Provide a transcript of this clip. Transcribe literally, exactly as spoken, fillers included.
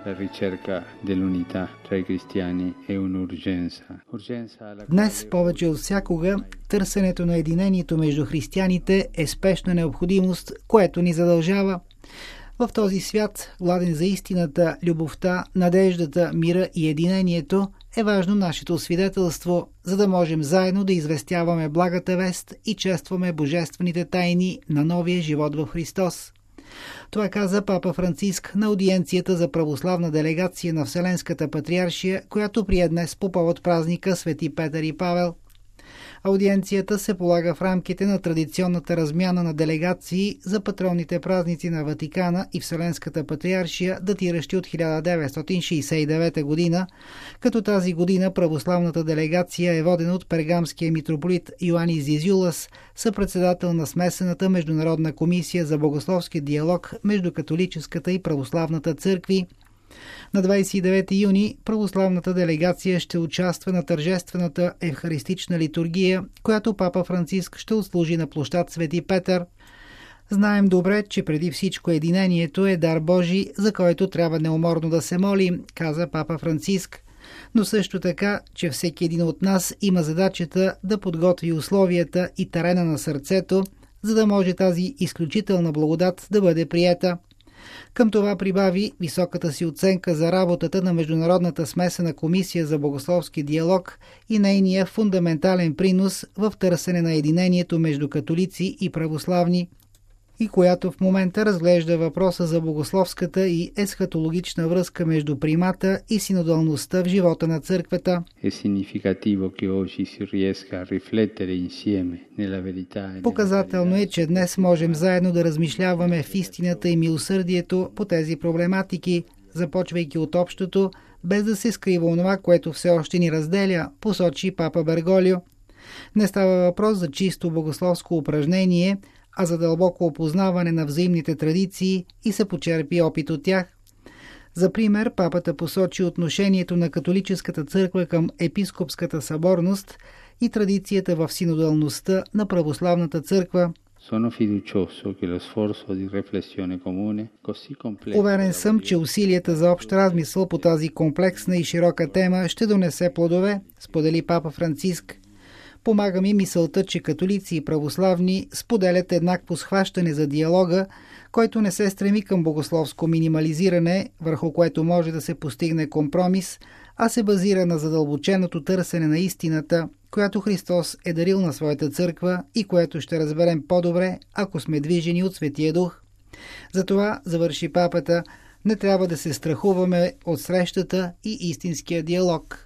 Днес повече от всякога търсенето на единението между християните е спешна необходимост, което ни задължава. В този свят, гладен за истината, любовта, надеждата, мира и единението, е важно нашето свидетелство, за да можем заедно да известяваме благата вест и честваме божествените тайни на новия живот в Христос. Това каза папа Франциск на аудиенцията за православна делегация на Вселенската патриаршия, която прие днес по повод празника Свети Петър и Павел. Аудиенцията се полага в рамките на традиционната размяна на делегации за патронните празници на Ватикана и Вселенската патриаршия, датиращи от хиляда деветстотин шейсет и девета година, като тази година православната делегация е водена от пергамския митрополит Йоанис Зизюлас, съпредседател на смесената международна комисия за богословски диалог между католическата и православната църкви. На двадесет и девети юни православната делегация ще участва на тържествената евхаристична литургия, която папа Франциск ще отслужи на площад Свети Петър. Знаем добре, че преди всичко единението е дар Божий, за който трябва неуморно да се молим, каза папа Франциск. Но също така, че всеки един от нас има задачата да подготви условията и терена на сърцето, за да може тази изключителна благодат да бъде приета. Към това прибави високата си оценка за работата на Международната смесена комисия за богословски диалог и нейния фундаментален принос в търсене на единението между католици и православни, и която в момента разглежда въпроса за богословската и есхатологична връзка между примата и синодалността в живота на църквата. Показателно е, че днес можем заедно да размишляваме в истината и милосърдието по тези проблематики, започвайки от общото, без да се скрива онова, което все още ни разделя, посочи папа Берголио. Не става въпрос за чисто богословско упражнение, а за дълбоко опознаване на взаимните традиции и се почерпи опит от тях. За пример, папата посочи отношението на католическата църква към епископската съборност и традицията в синодалността на православната църква. Уверен съм, че усилията за общ размисъл по тази комплексна и широка тема ще донесе плодове, сподели папа Франциск. Помага ми мисълта, че католици и православни споделят еднакво схващане за диалога, който не се стреми към богословско минимализиране, върху което може да се постигне компромис, а се базира на задълбоченото търсене на истината, която Христос е дарил на своята църква и което ще разберем по-добре, ако сме движени от Светия Дух. Затова, завърши папата, не трябва да се страхуваме от срещата и истинския диалог.